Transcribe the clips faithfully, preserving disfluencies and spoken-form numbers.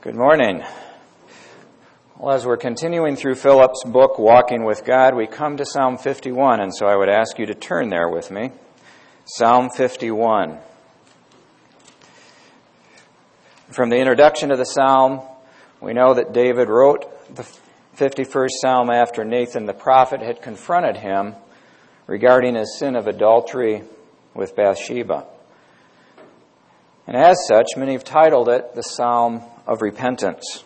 Good morning. Well, as we're continuing through Philip's book, Walking with God, we come to Psalm fifty-one, and so I would ask you to turn there with me. Psalm fifty-one. From the introduction to the psalm, we know that David wrote the fifty-first psalm after Nathan the prophet had confronted him regarding his sin of adultery with Bathsheba. And as such, many have titled it the Psalm of Repentance.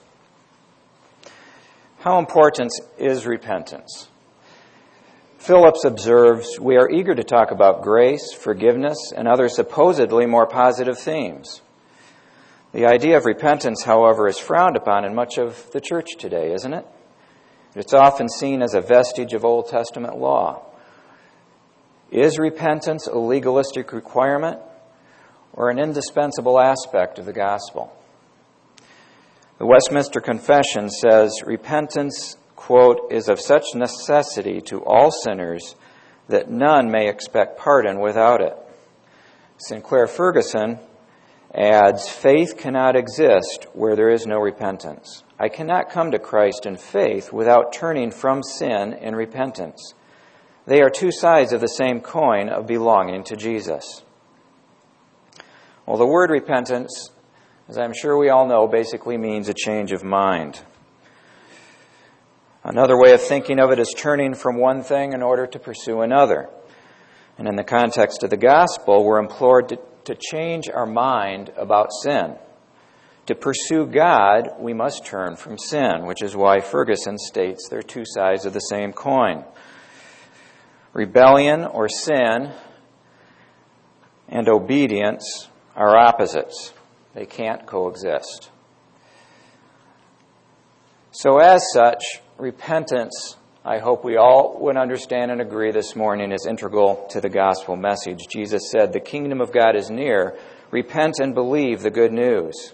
How important is repentance? Phillips observes, we are eager to talk about grace, forgiveness, and other supposedly more positive themes. The idea of repentance, however, is frowned upon in much of the church today, isn't it? It's often seen as a vestige of Old Testament law. Is repentance a legalistic requirement or an indispensable aspect of the gospel? The Westminster Confession says, repentance, quote, is of such necessity to all sinners that none may expect pardon without it. Sinclair Ferguson adds, faith cannot exist where there is no repentance. I cannot come to Christ in faith without turning from sin in repentance. They are two sides of the same coin of belonging to Jesus. Well, the word repentance, as I'm sure we all know, basically means a change of mind. Another way of thinking of it is turning from one thing in order to pursue another. And in the context of the gospel, we're implored to, to change our mind about sin. To pursue God, we must turn from sin, which is why Ferguson states they're two sides of the same coin. Rebellion or sin and obedience are opposites. They can't coexist. So as such, repentance, I hope we all would understand and agree this morning, is integral to the gospel message. Jesus said, the kingdom of God is near. Repent and believe the good news.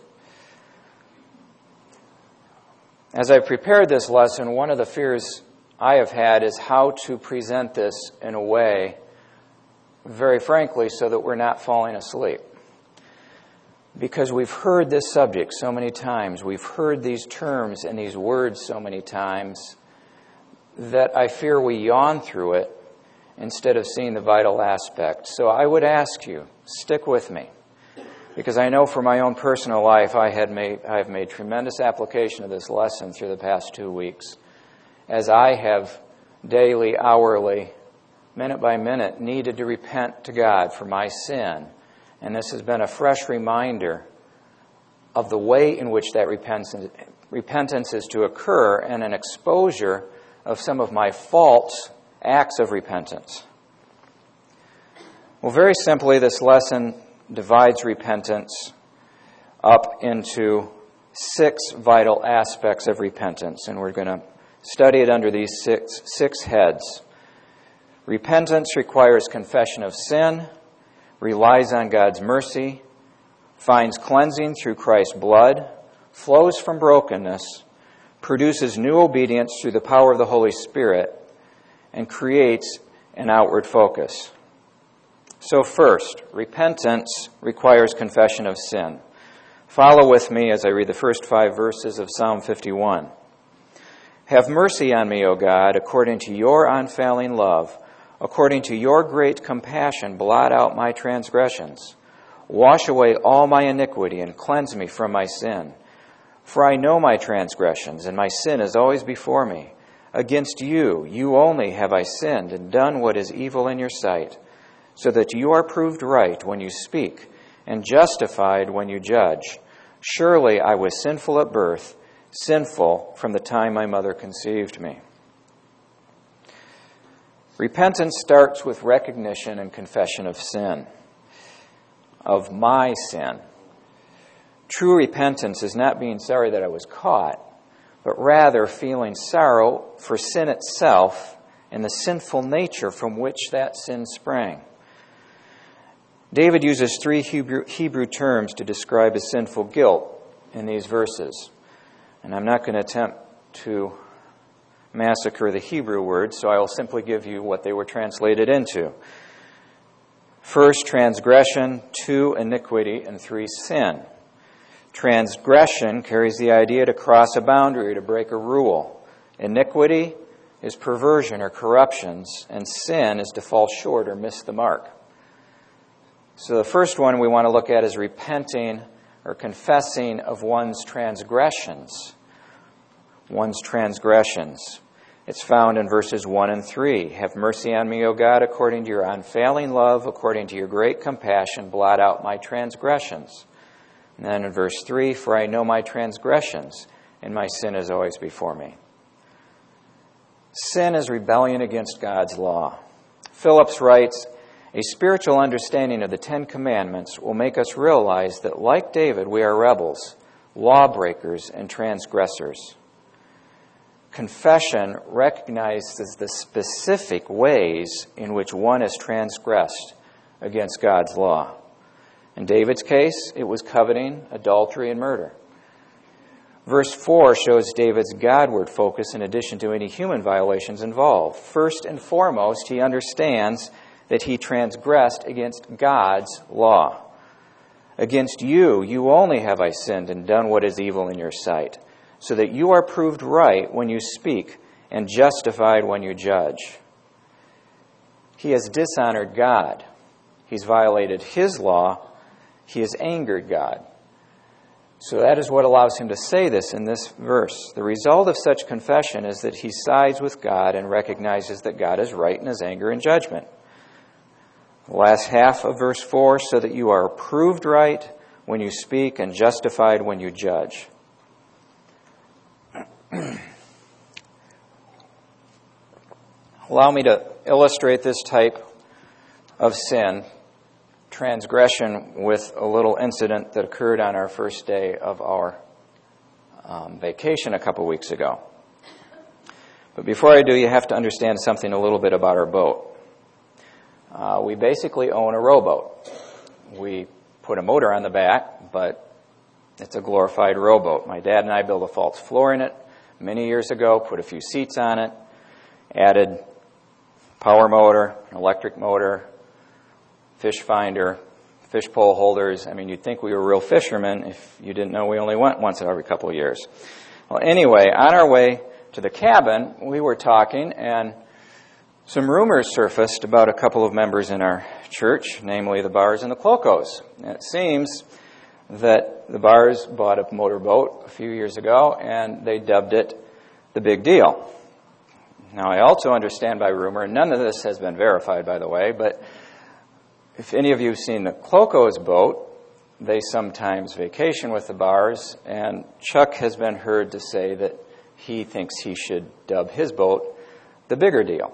As I prepared this lesson, one of the fears I have had is how to present this in a way, very frankly, so that we're not falling asleep. Because we've heard this subject so many times, we've heard these terms and these words so many times, that I fear we yawn through it instead of seeing the vital aspect. So I would ask you, stick with me. Because I know for my own personal life, I had made, I have made tremendous application of this lesson through the past two weeks. As I have daily, hourly, minute by minute, needed to repent to God for my sin. And this has been a fresh reminder of the way in which that repentance, repentance is to occur and an exposure of some of my false acts of repentance. Well, very simply, this lesson divides repentance up into six vital aspects of repentance, and we're going to study it under these six, six heads. Repentance requires confession of sin, relies on God's mercy, finds cleansing through Christ's blood, flows from brokenness, produces new obedience through the power of the Holy Spirit, and creates an outward focus. So first, repentance requires confession of sin. Follow with me as I read the first five verses of Psalm fifty-one. Have mercy on me, O God, according to your unfailing love. According to your great compassion, blot out my transgressions. Wash away all my iniquity and cleanse me from my sin. For I know my transgressions, and my sin is always before me. Against you, you only have I sinned and done what is evil in your sight, so that you are proved right when you speak, and justified when you judge. Surely I was sinful at birth, sinful from the time my mother conceived me. Repentance starts with recognition and confession of sin, of my sin. True repentance is not being sorry that I was caught, but rather feeling sorrow for sin itself and the sinful nature from which that sin sprang. David uses three Hebrew, Hebrew terms to describe his sinful guilt in these verses. And I'm not going to attempt to massacre the Hebrew words, so I will simply give you what they were translated into. First, transgression. Two, iniquity. And three, sin. Transgression carries the idea to cross a boundary, to break a rule. Iniquity is perversion or corruptions, and sin is to fall short or miss the mark. So the first one we want to look at is repenting or confessing of one's transgressions. One's transgressions. It's found in verses one and three. Have mercy on me, O God, according to your unfailing love, according to your great compassion, blot out my transgressions. And then in verse three, for I know my transgressions, and my sin is always before me. Sin is rebellion against God's law. Phillips writes, a spiritual understanding of the Ten Commandments will make us realize that, like David, we are rebels, lawbreakers, and transgressors. Confession recognizes the specific ways in which one has transgressed against God's law. In David's case, it was coveting, adultery, and murder. Verse four shows David's Godward focus in addition to any human violations involved. First and foremost, he understands that he transgressed against God's law. Against you, you only have I sinned and done what is evil in your sight, so that you are proved right when you speak and justified when you judge. He has dishonored God. He's violated His law. He has angered God. So that is what allows him to say this in this verse. The result of such confession is that he sides with God and recognizes that God is right in His anger and judgment. The last half of verse four, so that you are proved right when you speak and justified when you judge. Allow me to illustrate this type of sin, transgression, with a little incident that occurred on our first day of our um, vacation a couple weeks ago. But before I do, you have to understand something a little bit about our boat. Uh, we basically own a rowboat. We put a motor on the back, but it's a glorified rowboat. My dad and I built a false floor in it many years ago, put a few seats on it, added power motor, electric motor, fish finder, fish pole holders. I mean, you'd think we were real fishermen if you didn't know we only went once every couple of years. Well, anyway, on our way to the cabin, we were talking, and some rumors surfaced about a couple of members in our church, namely the Bars and the Clocos. And it seems that the Bars bought a motorboat a few years ago, and they dubbed it the Big Deal. Now, I also understand by rumor, and none of this has been verified, by the way, but if any of you have seen the Clocos boat, they sometimes vacation with the Bars, and Chuck has been heard to say that he thinks he should dub his boat the Bigger Deal.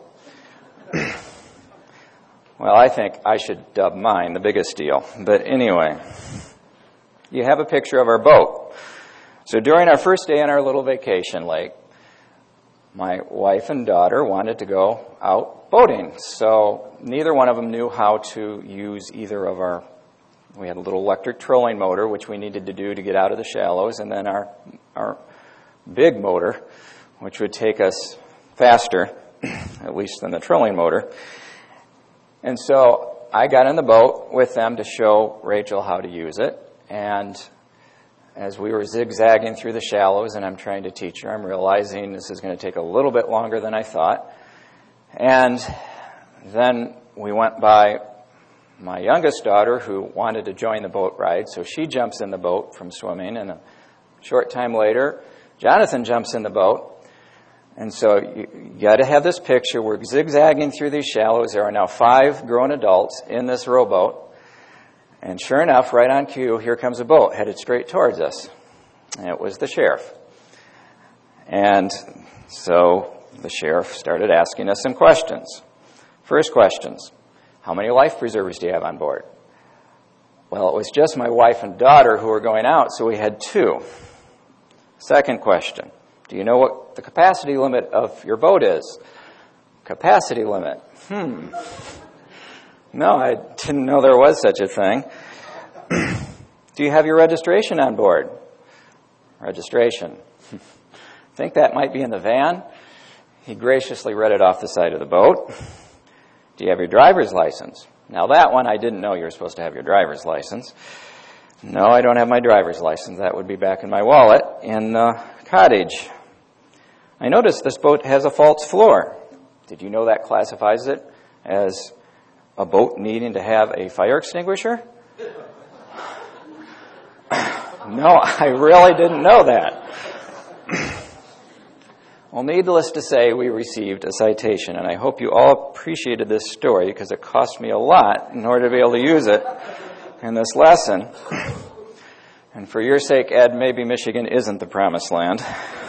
Well, I think I should dub mine the Biggest Deal. But anyway, you have a picture of our boat. So during our first day on our little vacation lake, my wife and daughter wanted to go out boating. So neither one of them knew how to use either of our, we had a little electric trolling motor, which we needed to do to get out of the shallows, and then our our big motor, which would take us faster, at least than the trolling motor. And so I got in the boat with them to show Rachel how to use it. And as we were zigzagging through the shallows and I'm trying to teach her, I'm realizing this is going to take a little bit longer than I thought. And then we went by my youngest daughter, who wanted to join the boat ride. So she jumps in the boat from swimming, and a short time later, Jonathan jumps in the boat. And so you, you got to have this picture. We're zigzagging through these shallows. There are now five grown adults in this rowboat. And sure enough, right on cue, here comes a boat headed straight towards us. And it was the sheriff. And so the sheriff started asking us some questions. First questions: how many life preservers do you have on board? Well, it was just my wife and daughter who were going out, so we had two. Second question: do you know what the capacity limit of your boat is? Capacity limit. Hmm. No, I didn't know there was such a thing. Do you have your registration on board? Registration. Think that might be in the van? He graciously read it off the side of the boat. Do you have your driver's license? Now that one, I didn't know you were supposed to have your driver's license. No, I don't have my driver's license. That would be back in my wallet in the cottage. I noticed this boat has a false floor. Did you know that classifies it as a boat needing to have a fire extinguisher? No, I really didn't know that. Well, needless to say, we received a citation, and I hope you all appreciated this story because it cost me a lot in order to be able to use it in this lesson. And for your sake, Ed, maybe Michigan isn't the promised land.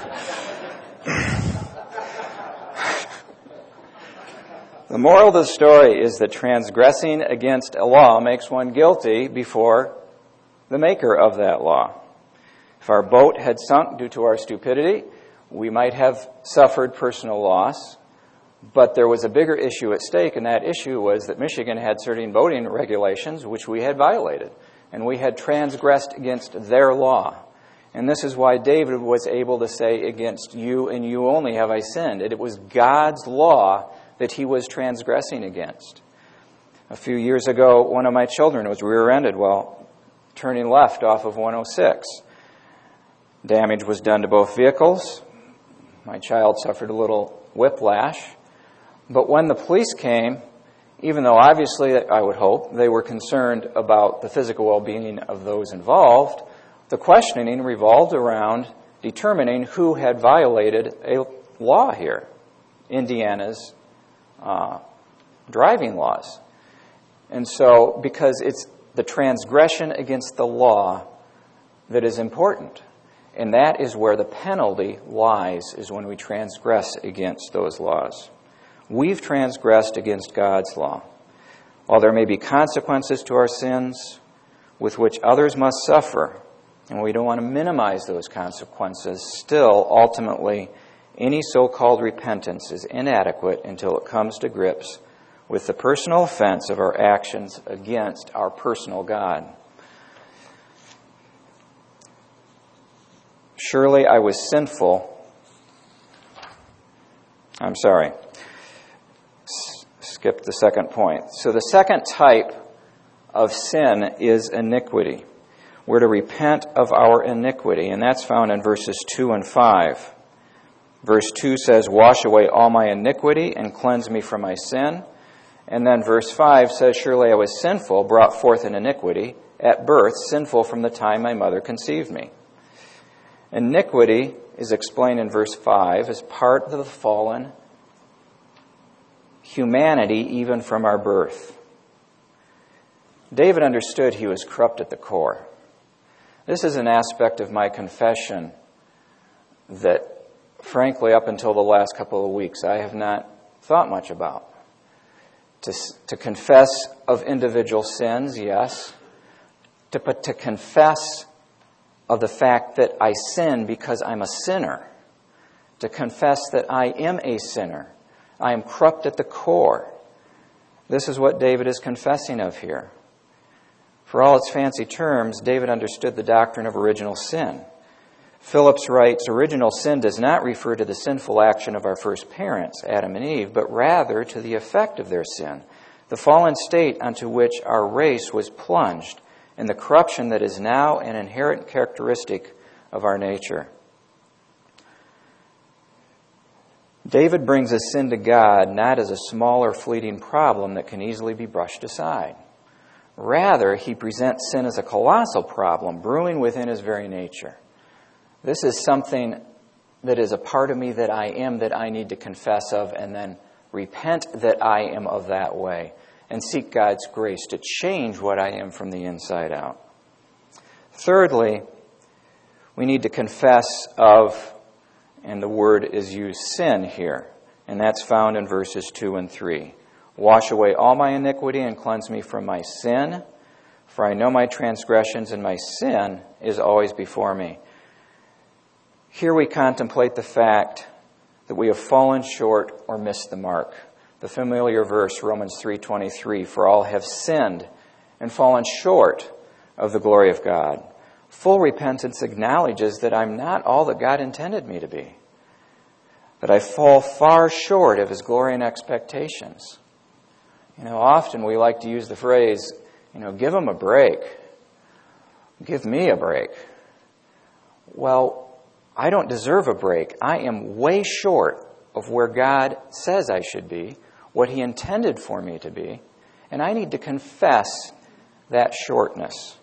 The moral of the story is that transgressing against a law makes one guilty before the maker of that law. If our boat had sunk due to our stupidity, we might have suffered personal loss, but there was a bigger issue at stake, and that issue was that Michigan had certain boating regulations which we had violated, and we had transgressed against their law. And this is why David was able to say, against you and you only have I sinned. It was God's law that he was transgressing against. A few years ago, one of my children was rear-ended while turning left off of one oh six. Damage was done to both vehicles. My child suffered a little whiplash. But when the police came, even though obviously I would hope they were concerned about the physical well-being of those involved, the questioning revolved around determining who had violated a law here, Indiana's uh, driving laws. And so, because it's the transgression against the law that is important, and that is where the penalty lies, is when we transgress against those laws. We've transgressed against God's law. While there may be consequences to our sins with which others must suffer, and we don't want to minimize those consequences, still, ultimately, any so-called repentance is inadequate until it comes to grips with the personal offense of our actions against our personal God. Surely I was sinful. I'm sorry. S- skip the second point. So the second type of sin is iniquity. We're to repent of our iniquity, and that's found in verses two and five. Verse two says, wash away all my iniquity and cleanse me from my sin. And then verse five says, surely I was sinful, brought forth in iniquity, at birth, sinful from the time my mother conceived me. Iniquity is explained in verse five as part of the fallen humanity even from our birth. David understood he was corrupt at the core. This is an aspect of my confession that, frankly, up until the last couple of weeks, I have not thought much about. To, to confess of individual sins, yes. To, but to confess of the fact that I sin because I'm a sinner. To confess that I am a sinner. I am corrupt at the core. This is what David is confessing of here. For all its fancy terms, David understood the doctrine of original sin. Phillips writes, original sin does not refer to the sinful action of our first parents, Adam and Eve, but rather to the effect of their sin, the fallen state unto which our race was plunged, and the corruption that is now an inherent characteristic of our nature. David brings his sin to God not as a small or fleeting problem that can easily be brushed aside. Rather, he presents sin as a colossal problem brewing within his very nature. This is something that is a part of me that I am, that I need to confess of, and then repent that I am of that way, and seek God's grace to change what I am from the inside out. Thirdly, we need to confess of, and the word is used, sin here, and that's found in verses two and three. Wash away all my iniquity and cleanse me from my sin, for I know my transgressions and my sin is always before me. Here we contemplate the fact that we have fallen short or missed the mark. The familiar verse, Romans three twenty-three, for all have sinned and fallen short of the glory of God. Full repentance acknowledges that I'm not all that God intended me to be, that I fall far short of His glory and expectations. You know, often we like to use the phrase, you know, give Him a break. Give me a break. Well, I don't deserve a break. I am way short of where God says I should be, what He intended for me to be, and I need to confess that shortness.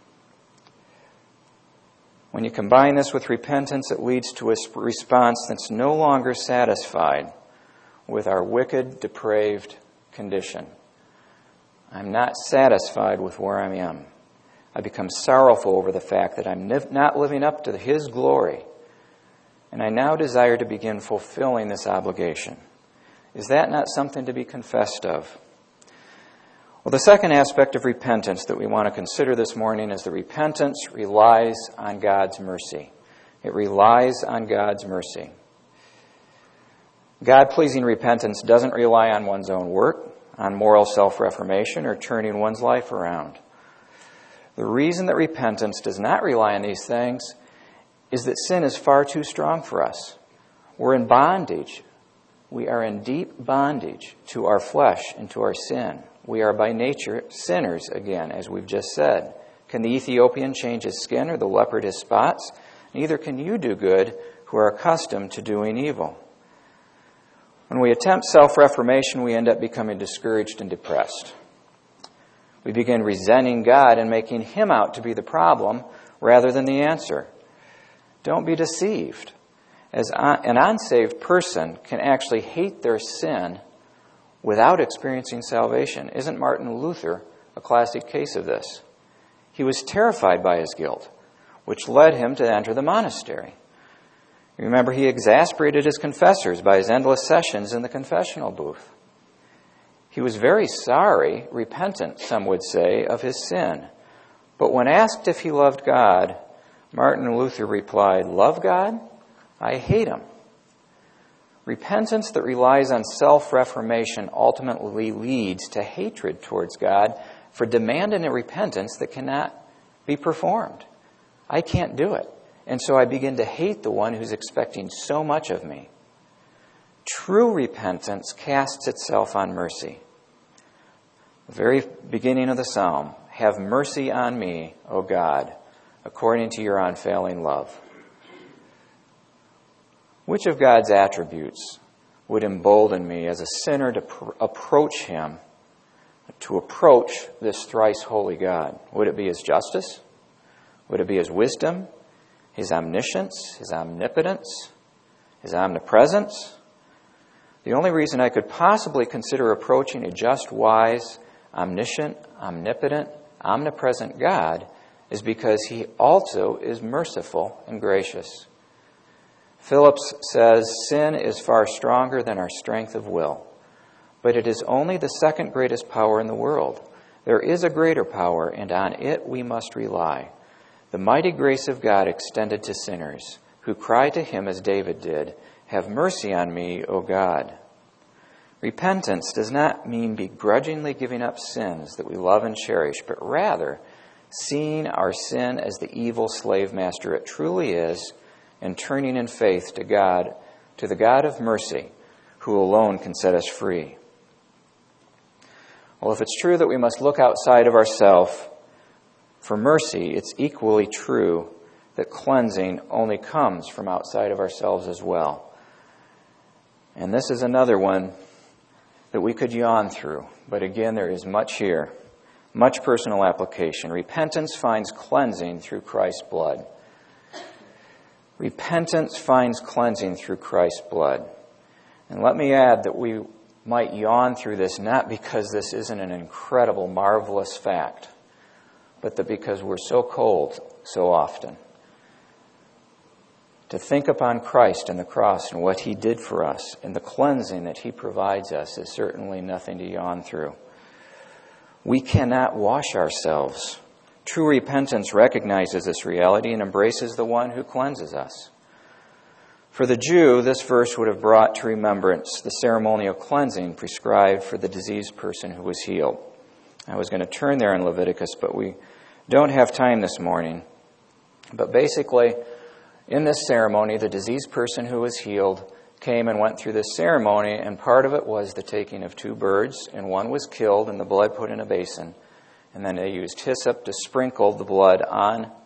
When you combine this with repentance, it leads to a response that's no longer satisfied with our wicked, depraved condition. I'm not satisfied with where I am. I become sorrowful over the fact that I'm not living up to His glory, and I now desire to begin fulfilling this obligation. Is that not something to be confessed of? Well, the second aspect of repentance that we want to consider this morning is that repentance relies on God's mercy. It relies on God's mercy. God-pleasing repentance doesn't rely on one's own work, on moral self-reformation, or turning one's life around. The reason that repentance does not rely on these things is that sin is far too strong for us. We're in bondage. We are in deep bondage to our flesh and to our sin. We are by nature sinners again, as we've just said. Can the Ethiopian change his skin or the leopard his spots? Neither can you do good who are accustomed to doing evil. When we attempt self-reformation, we end up becoming discouraged and depressed. We begin resenting God and making Him out to be the problem rather than the answer. Don't be deceived. As an unsaved person can actually hate their sin without experiencing salvation. Isn't Martin Luther a classic case of this? He was terrified by his guilt, which led him to enter the monastery. Remember, he exasperated his confessors by his endless sessions in the confessional booth. He was very sorry, repentant, some would say, of his sin. But when asked if he loved God, Martin Luther replied, "Love God? I hate Him." Repentance that relies on self-reformation ultimately leads to hatred towards God for demanding a repentance that cannot be performed. I can't do it. And so I begin to hate the one who's expecting so much of me. True repentance casts itself on mercy. The very beginning of the psalm, "Have mercy on me, O God, according to your unfailing love." Which of God's attributes would embolden me as a sinner to pr- approach Him, to approach this thrice holy God? Would it be His justice? Would it be His wisdom, His omniscience, His omnipotence, His omnipresence? The only reason I could possibly consider approaching a just, wise, omniscient, omnipotent, omnipresent God is because He also is merciful and gracious. Phillips says, "Sin is far stronger than our strength of will, but it is only the second greatest power in the world. There is a greater power, and on it we must rely. The mighty grace of God extended to sinners, who cry to Him as David did, 'Have mercy on me, O God.'" Repentance does not mean begrudgingly giving up sins that we love and cherish, but rather seeing our sin as the evil slave master it truly is, and turning in faith to God, to the God of mercy, who alone can set us free. Well, if it's true that we must look outside of ourselves for mercy, it's equally true that cleansing only comes from outside of ourselves as well. And this is another one that we could yawn through, but again, there is much here, much personal application. Repentance finds cleansing through Christ's blood. Repentance finds cleansing through Christ's blood. And let me add that we might yawn through this not because this isn't an incredible, marvelous fact, but that because we're so cold so often. To think upon Christ and the cross and what He did for us and the cleansing that He provides us is certainly nothing to yawn through. We cannot wash ourselves. True repentance recognizes this reality and embraces the one who cleanses us. For the Jew, this verse would have brought to remembrance the ceremonial cleansing prescribed for the diseased person who was healed. I was going to turn there in Leviticus, but we don't have time this morning. But basically, in this ceremony, the diseased person who was healed came and went through this ceremony, and part of it was the taking of two birds, and one was killed and the blood put in a basin. And then they used hyssop to sprinkle the blood on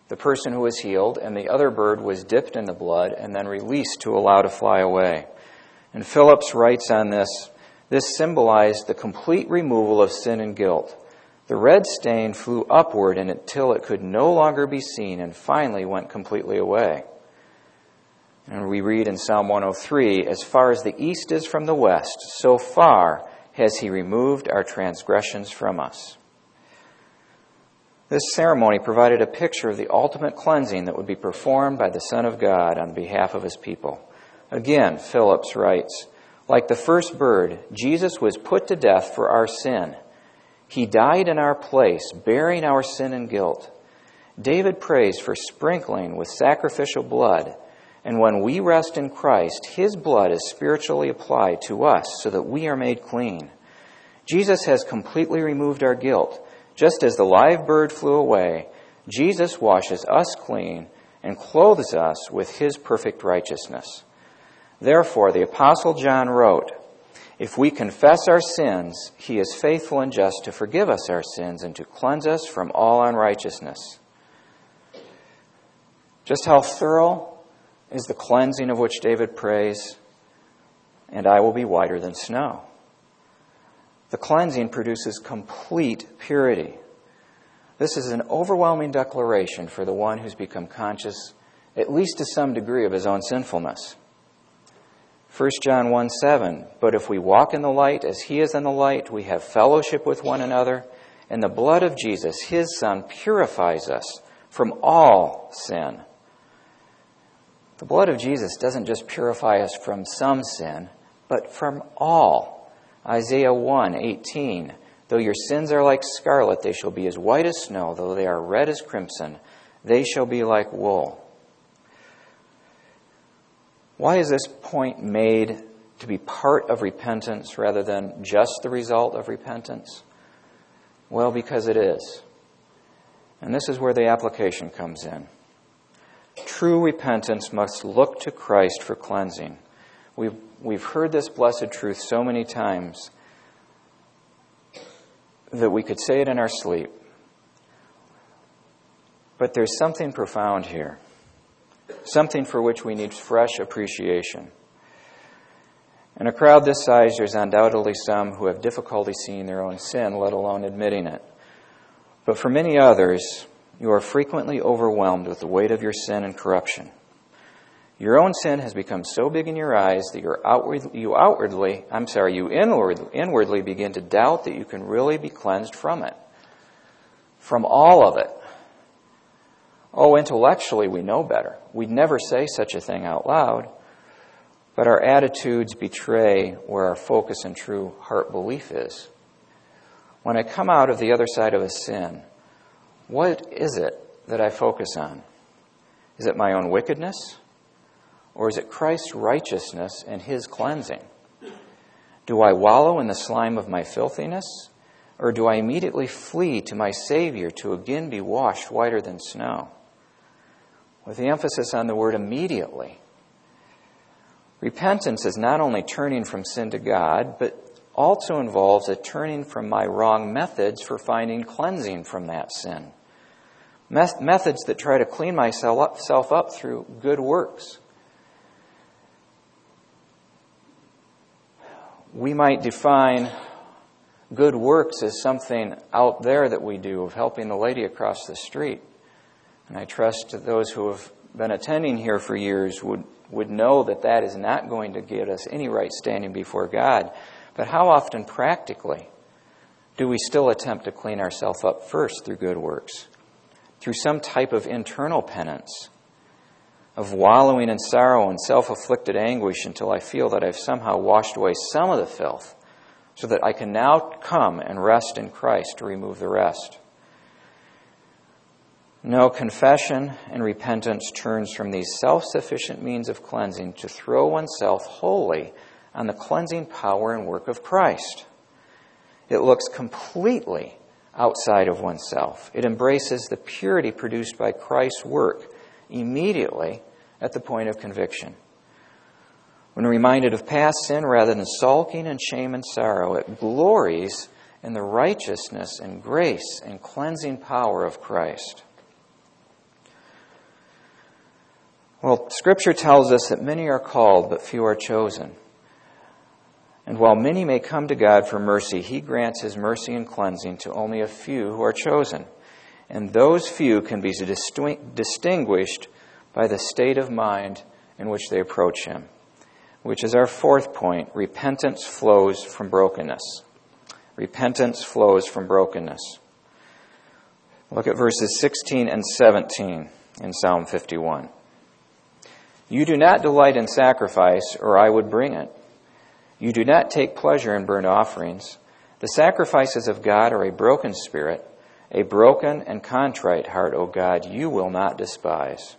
the person who was healed, and the other bird was dipped in the blood and then released to allow to fly away. And Phillips writes on this, this symbolized the complete removal of sin and guilt. The red stain flew upward until it could no longer be seen and finally went completely away. And we read in Psalm one oh three, as far as the east is from the west, so far has he removed our transgressions from us. This ceremony provided a picture of the ultimate cleansing that would be performed by the Son of God on behalf of his people. Again, Phillips writes, like the first bird, Jesus was put to death for our sin. He died in our place, bearing our sin and guilt. David prays for sprinkling with sacrificial blood, and when we rest in Christ, his blood is spiritually applied to us so that we are made clean. Jesus has completely removed our guilt. Just as the live bird flew away, Jesus washes us clean and clothes us with his perfect righteousness. Therefore, the Apostle John wrote, if we confess our sins, he is faithful and just to forgive us our sins and to cleanse us from all unrighteousness. Just how thorough is the cleansing of which David prays, and I will be whiter than snow. The cleansing produces complete purity. This is an overwhelming declaration for the one who's become conscious, at least to some degree, of his own sinfulness. First John one seven, but if we walk in the light as he is in the light, we have fellowship with one another, and the blood of Jesus, his Son, purifies us from all sin. The blood of Jesus doesn't just purify us from some sin, but from all. Isaiah one eighteen, though your sins are like scarlet, they shall be as white as snow. Though they are red as crimson, they shall be like wool. Why is this point made to be part of repentance rather than just the result of repentance? Well, because it is. And this is where the application comes in. True repentance must look to Christ for cleansing. We've, we've heard this blessed truth so many times that we could say it in our sleep. But there's something profound here, something for which we need fresh appreciation. In a crowd this size, there's undoubtedly some who have difficulty seeing their own sin, let alone admitting it. But for many others, you are frequently overwhelmed with the weight of your sin and corruption. Your own sin has become so big in your eyes that you're outward, you outwardly, I'm sorry, you inward, inwardly begin to doubt that you can really be cleansed from it, from all of it. Oh, intellectually we know better. We'd never say such a thing out loud, but our attitudes betray where our focus and true heart belief is. When I come out of the other side of a sin, what is it that I focus on? Is it my own wickedness? Or is it Christ's righteousness and his cleansing? Do I wallow in the slime of my filthiness? Or do I immediately flee to my Savior to again be washed whiter than snow? With the emphasis on the word immediately. Repentance is not only turning from sin to God, but also involves a turning from my wrong methods for finding cleansing from that sin. Methods that try to clean myself up through good works. We might define good works as something out there that we do of helping the lady across the street. And I trust that those who have been attending here for years would, would know that that is not going to get us any right standing before God. But how often practically do we still attempt to clean ourselves up first through good works? Through some type of internal penance, of wallowing in sorrow and self-afflicted anguish until I feel that I've somehow washed away some of the filth so that I can now come and rest in Christ to remove the rest. No, confession and repentance turns from these self-sufficient means of cleansing to throw oneself wholly on the cleansing power and work of Christ. It looks completely outside of oneself. It embraces the purity produced by Christ's work immediately at the point of conviction. When reminded of past sin, rather than sulking in shame and sorrow, it glories in the righteousness and grace and cleansing power of Christ. Well, Scripture tells us that many are called, but few are chosen. And while many may come to God for mercy, He grants His mercy and cleansing to only a few who are chosen. And those few can be distinguished by the state of mind in which they approach Him, which is our fourth point. Repentance flows from brokenness. Repentance flows from brokenness. Look at verses sixteen and seventeen in Psalm fifty-one. You do not delight in sacrifice, or I would bring it. You do not take pleasure in burnt offerings. The sacrifices of God are a broken spirit, a broken and contrite heart, O God, you will not despise.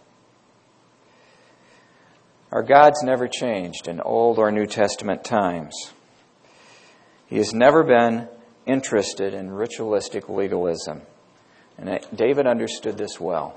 Our God's never changed in Old or New Testament times. He has never been interested in ritualistic legalism. And David understood this well.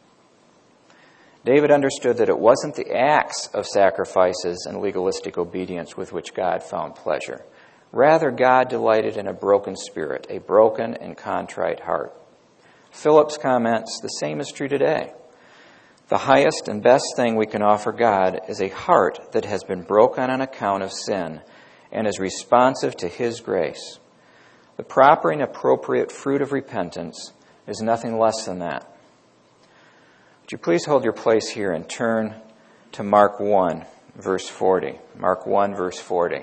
David understood that it wasn't the acts of sacrifices and legalistic obedience with which God found pleasure. Rather, God delighted in a broken spirit, a broken and contrite heart. Phillips comments, the same is true today. The highest and best thing we can offer God is a heart that has been broken on account of sin and is responsive to His grace. The proper and appropriate fruit of repentance is nothing less than that. Would you please hold your place here and turn to Mark one, verse forty. Mark one, verse forty.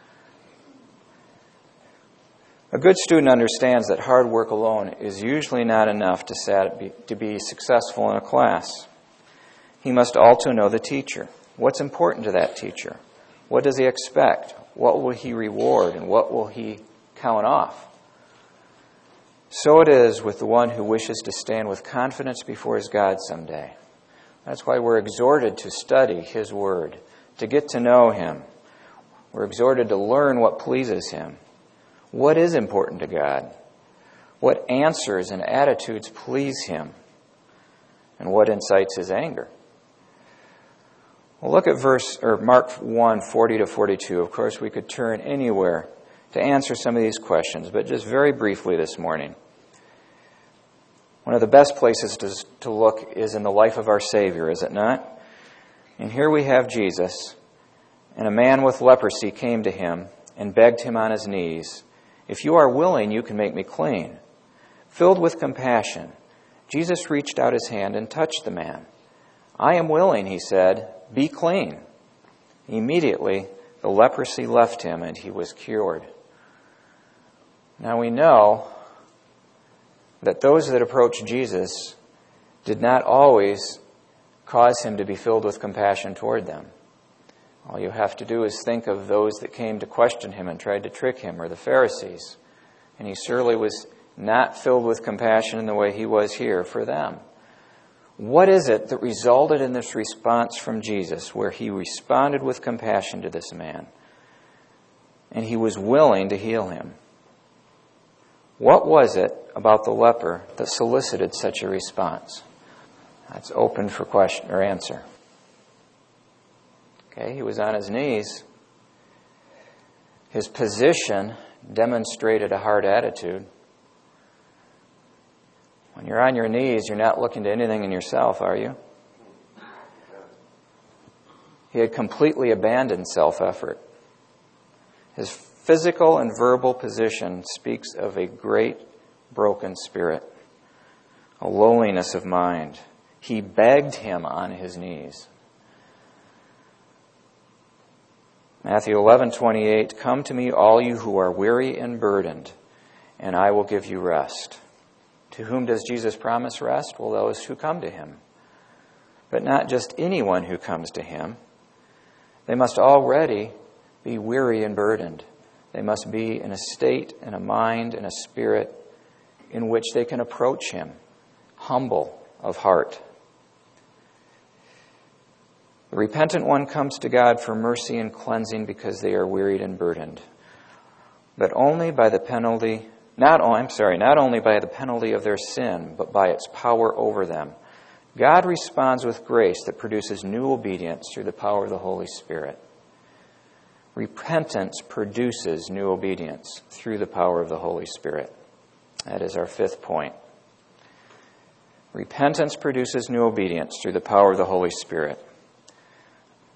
A good student understands that hard work alone is usually not enough to, sat- to be successful in a class. He must also know the teacher. What's important to that teacher? What does he expect? What will he reward and what will he count off? So it is with the one who wishes to stand with confidence before his God someday. That's why we're exhorted to study His Word, to get to know Him. We're exhorted to learn what pleases Him. What is important to God? What answers and attitudes please Him? And what incites His anger? Well, look at verse or Mark one, forty to forty-two. Of course, we could turn anywhere to answer some of these questions, but just very briefly this morning. One of the best places to, to look is in the life of our Savior, is it not? And here we have Jesus, and a man with leprosy came to Him and begged Him on his knees, if you are willing, you can make me clean. Filled with compassion, Jesus reached out His hand and touched the man. I am willing, He said, be clean. Immediately, the leprosy left him and he was cured. Now we know that those that approach Jesus did not always cause Him to be filled with compassion toward them. All you have to do is think of those that came to question Him and tried to trick Him, or the Pharisees. And He surely was not filled with compassion in the way He was here for them. What is it that resulted in this response from Jesus, where He responded with compassion to this man, and He was willing to heal him? What was it about the leper that solicited such a response? That's open for question or answer. Okay, he was on his knees. His position demonstrated a hard attitude. When you're on your knees, you're not looking to anything in yourself, are you? He had completely abandoned self-effort. His physical and verbal position speaks of a great broken spirit, a lowliness of mind. He begged Him on His knees. Matthew eleven twenty-eight, come to me, all you who are weary and burdened, and I will give you rest. To whom does Jesus promise rest? Well, those who come to Him. But not just anyone who comes to Him. They must already be weary and burdened. They must be in a state and a mind and a spirit in which they can approach Him, humble of heart. The repentant one comes to God for mercy and cleansing because they are wearied and burdened, but only by the penalty, not, oh, I'm sorry, not only by the penalty of their sin, but by its power over them. God responds with grace that produces new obedience through the power of the Holy Spirit. Repentance produces new obedience through the power of the Holy Spirit. That is our fifth point. Repentance produces new obedience through the power of the Holy Spirit.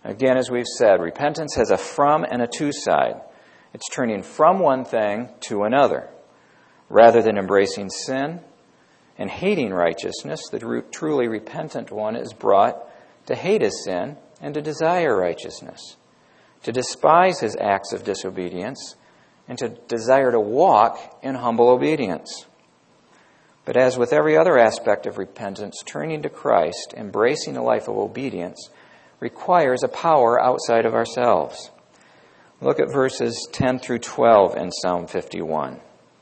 Again, as we've said, repentance has a from and a to side. It's turning from one thing to another. Rather than embracing sin and hating righteousness, the truly repentant one is brought to hate his sin and to desire righteousness, to despise his acts of disobedience, and to desire to walk in humble obedience. But as with every other aspect of repentance, turning to Christ, embracing a life of obedience, requires a power outside of ourselves. Look at verses ten through twelve in Psalm fifty-one.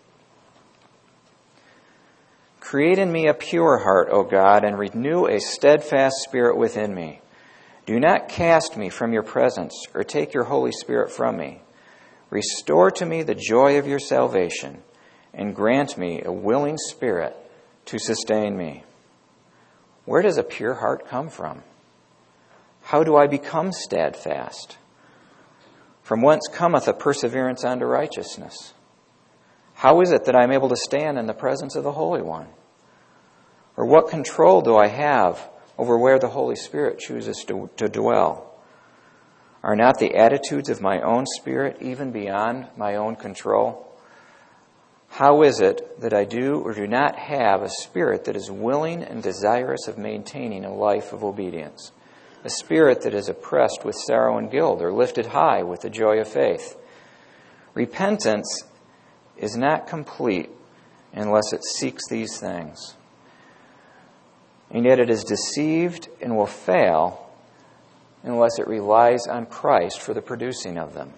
Create in me a pure heart, O God, and renew a steadfast spirit within me. Do not cast me from your presence, or take your Holy Spirit from me. Restore to me the joy of your salvation, and grant me a willing spirit to sustain me. Where does a pure heart come from? How do I become steadfast? From whence cometh a perseverance unto righteousness? How is it that I am able to stand in the presence of the Holy One? Or what control do I have over where the Holy Spirit chooses to, to dwell? Are not the attitudes of my own spirit even beyond my own control? How is it that I do or do not have a spirit that is willing and desirous of maintaining a life of obedience? A spirit that is oppressed with sorrow and guilt or lifted high with the joy of faith? Repentance is not complete unless it seeks these things. And yet it is deceived and will fail unless it relies on Christ for the producing of them.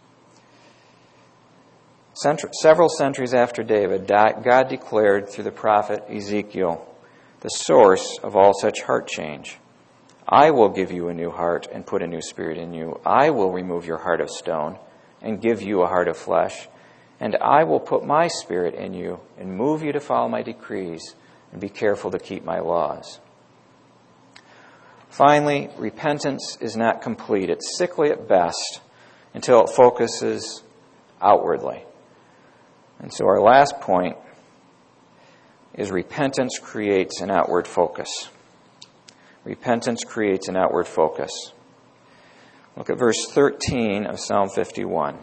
Centri- several centuries after David, God declared through the prophet Ezekiel the source of all such heart change. I will give you a new heart and put a new spirit in you. I will remove your heart of stone and give you a heart of flesh. And I will put my spirit in you and move you to follow my decrees and be careful to keep my laws. Finally, repentance is not complete. It's sickly at best until it focuses outwardly. And so our last point is repentance creates an outward focus. Repentance creates an outward focus. Look at verse thirteen of Psalm fifty-one.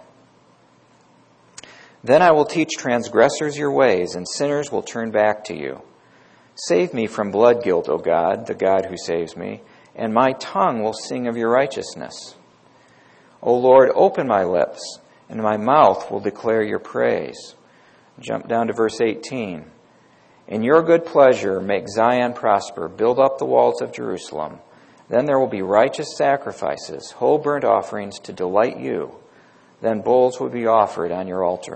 Then I will teach transgressors your ways, and sinners will turn back to you. Save me from blood guilt, O God, the God who saves me, and my tongue will sing of your righteousness. O Lord, open my lips, and my mouth will declare your praise. Jump down to verse eighteen. In your good pleasure, make Zion prosper. Build up the walls of Jerusalem. Then there will be righteous sacrifices, whole burnt offerings to delight you. Then bulls will be offered on your altar.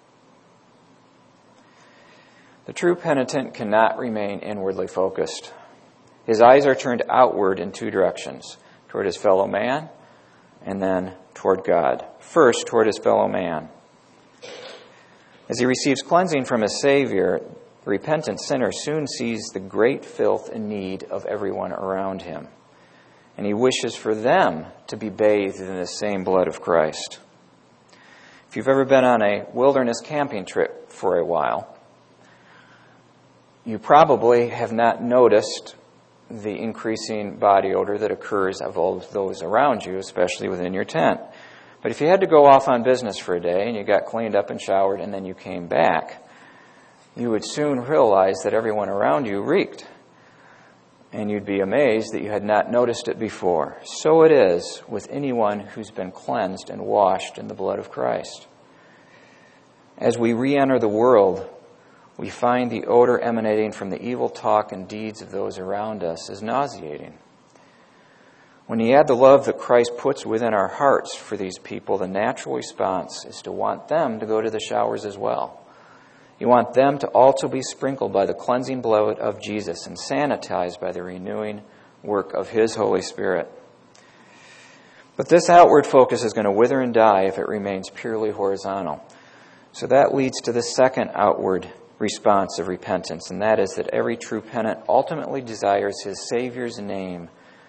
The true penitent cannot remain inwardly focused. His eyes are turned outward in two directions, toward his fellow man and then toward God. First, toward his fellow man. As he receives cleansing from his Savior, the repentant sinner soon sees the great filth and need of everyone around him. And he wishes for them to be bathed in the same blood of Christ. If you've ever been on a wilderness camping trip for a while, you probably have not noticed the increasing body odor that occurs of all those around you, especially within your tent. But if you had to go off on business for a day and you got cleaned up and showered and then you came back, you would soon realize that everyone around you reeked. And you'd be amazed that you had not noticed it before. So it is with anyone who's been cleansed and washed in the blood of Christ. As we re-enter the world, we find the odor emanating from the evil talk and deeds of those around us is nauseating. When you add the love that Christ puts within our hearts for these people, the natural response is to want them to go to the showers as well. You want them to also be sprinkled by the cleansing blood of Jesus and sanitized by the renewing work of His Holy Spirit. But this outward focus is going to wither and die if it remains purely horizontal. So that leads to the second outward response of repentance, and that is that every true penitent ultimately desires his Savior's name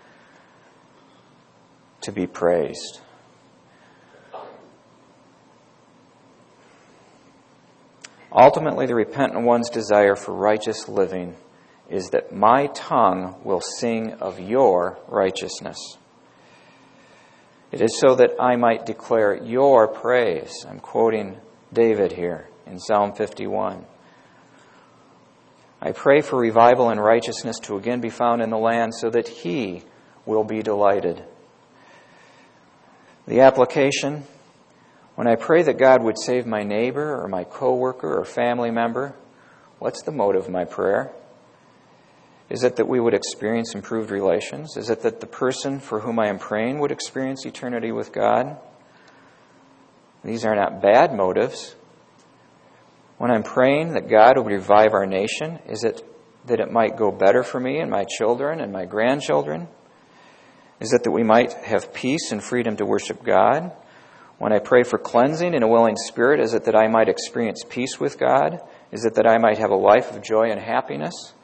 to be praised. Ultimately, the repentant one's desire for righteous living is that my tongue will sing of your righteousness. It is so that I might declare your praise. I'm quoting David here in Psalm fifty-one. I pray for revival and righteousness to again be found in the land so that he will be delighted. The application, when I pray that God would save my neighbor or my coworker or family member, what's the motive of my prayer? Is it that we would experience improved relations? Is it that the person for whom I am praying would experience eternity with God? These are not bad motives. When I'm praying that God would revive our nation, is it that it might go better for me and my children and my grandchildren? Is it that we might have peace and freedom to worship God? When I pray for cleansing and a willing spirit, is it that I might experience peace with God? Is it that I might have a life of joy and happiness?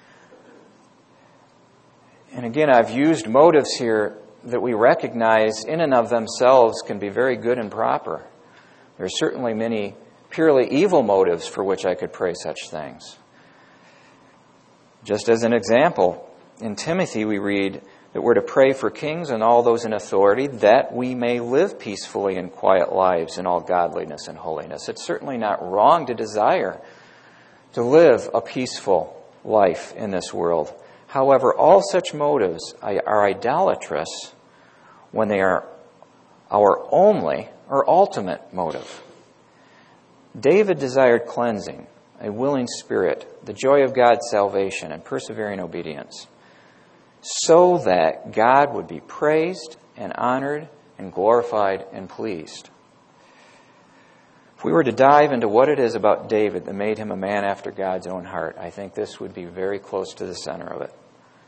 And again, I've used motives here that we recognize in and of themselves can be very good and proper. There are certainly many purely evil motives for which I could pray such things. Just as an example, in Timothy we read that we're to pray for kings and all those in authority that we may live peacefully and quiet lives in all godliness and holiness. It's certainly not wrong to desire to live a peaceful life in this world. However, all such motives are idolatrous when they are our only or ultimate motive. David desired cleansing, a willing spirit, the joy of God's salvation, and persevering obedience, so that God would be praised and honored and glorified and pleased. If we were to dive into what it is about David that made him a man after God's own heart, I think this would be very close to the center of it.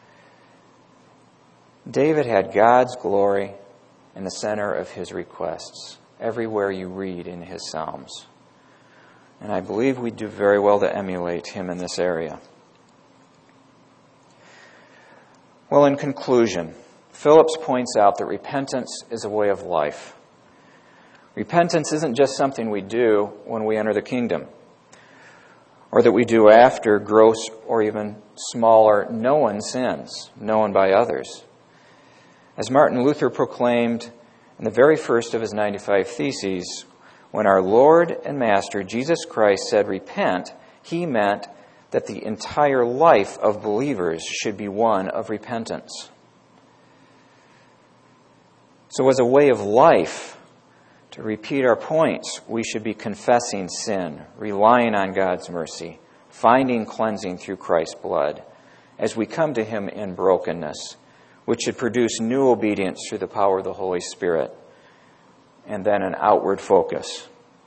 David had God's glory in the center of his requests, everywhere you read in his Psalms. And I believe we do very well to emulate him in this area. Well, in conclusion, Phillips points out that repentance is a way of life. Repentance isn't just something we do when we enter the kingdom, or that we do after gross or even smaller known sins, known by others. As Martin Luther proclaimed in the very first of his ninety-five Theses, when our Lord and Master Jesus Christ said, "Repent," he meant that the entire life of believers should be one of repentance. So as a way of life, to repeat our points, we should be confessing sin, relying on God's mercy, finding cleansing through Christ's blood, as we come to him in brokenness, which should produce new obedience through the power of the Holy Spirit, and then an outward focus.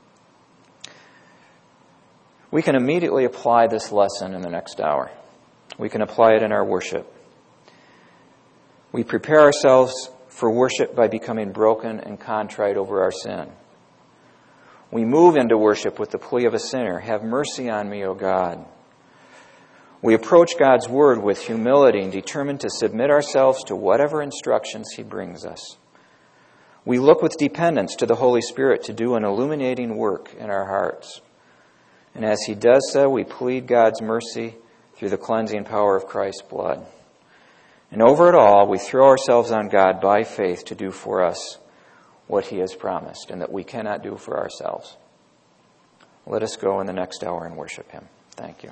We can immediately apply this lesson in the next hour. We can apply it in our worship. We prepare ourselves for worship by becoming broken and contrite over our sin. We move into worship with the plea of a sinner, "Have mercy on me, O God." We approach God's word with humility and determined to submit ourselves to whatever instructions he brings us. We look with dependence to the Holy Spirit to do an illuminating work in our hearts. And as he does so, we plead God's mercy through the cleansing power of Christ's blood. And over it all, we throw ourselves on God by faith to do for us what he has promised and that we cannot do for ourselves. Let us go in the next hour and worship him. Thank you.